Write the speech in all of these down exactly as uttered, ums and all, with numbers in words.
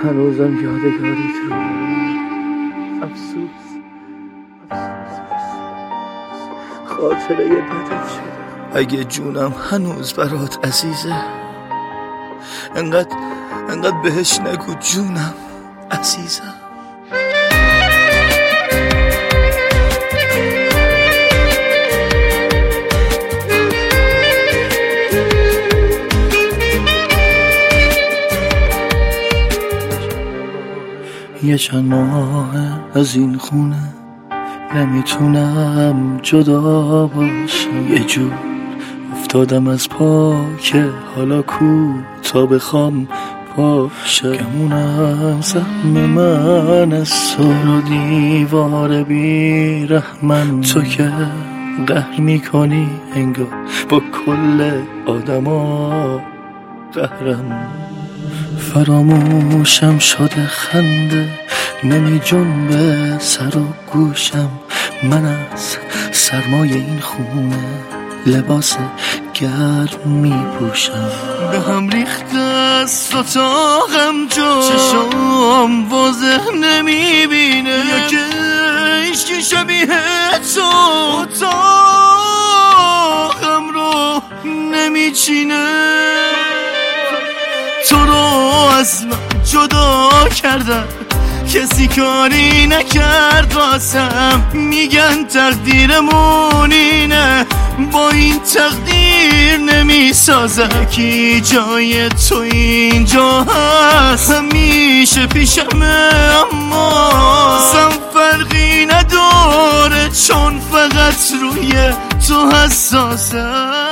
هنوزم یادگاریت رو افسوس خاطره بدت شده. اگه جونم هنوز برات عزیزه انقدر انقدر بهش نگو جونم عزیزم. یه چند ماه از این خونه نمیتونم جدا باشم، یه جور افتادم از پا که حالا کو تا بخوام پاشم. گمونم سهم من از تو رو دیوار بیرحمن، تو که قهر میکنی انگار با کل آدما قهرم. فراموشم شده خنده نمی جنبه سر و گوشم، من از سرمای این خونه لباس گرم می پوشم. به هم ریخته است اتاقم جو چشم واضح نمی بینه، یا که عشقی شبیه تو اتاقم رو نمی چینه. تو رو از من جدا کردم کسی کاری نکرد واسم، میگن تقدیرمون اینه با این تقدیر نمیسازه. کی جای تو اینجا هست همیشه پیشمه، اما زم فرقی نداره چون فقط روی تو حساسم.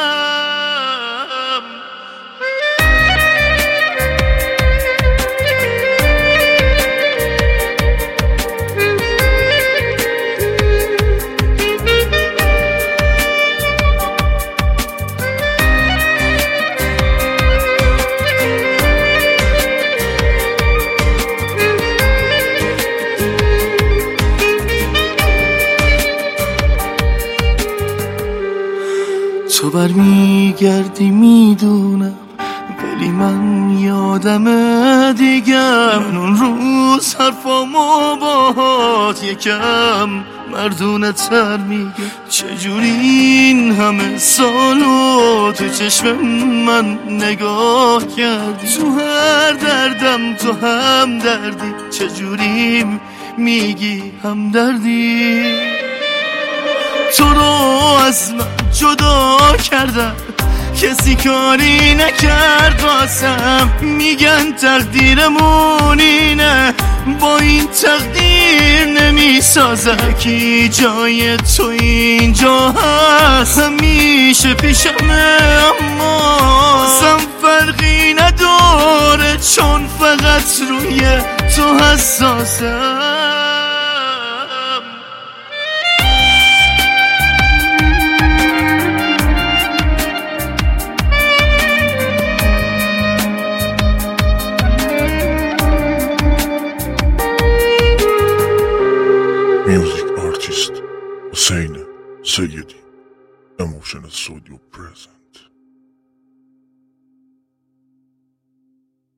تو بر میگردی میدونم ولی من یادم دیگم، من اون روز حرفامو باهات یکم مردونه تر میگم. چجوری این همه سالو تو چشم من نگاه کردی، تو هر دردم تو هم دردی، چجوری میگی هم دردی. تو رو از من جدا کردم کسی کاری نکرد واسم، میگن تقدیرمون اینه با این تقدیر نمیسازه. کی جای تو اینجا هست همیشه پیشمه، اما زم فرقی نداره چون فقط روی تو حساسم. Music artist Hussein Sayyidi, Emotional Studio present.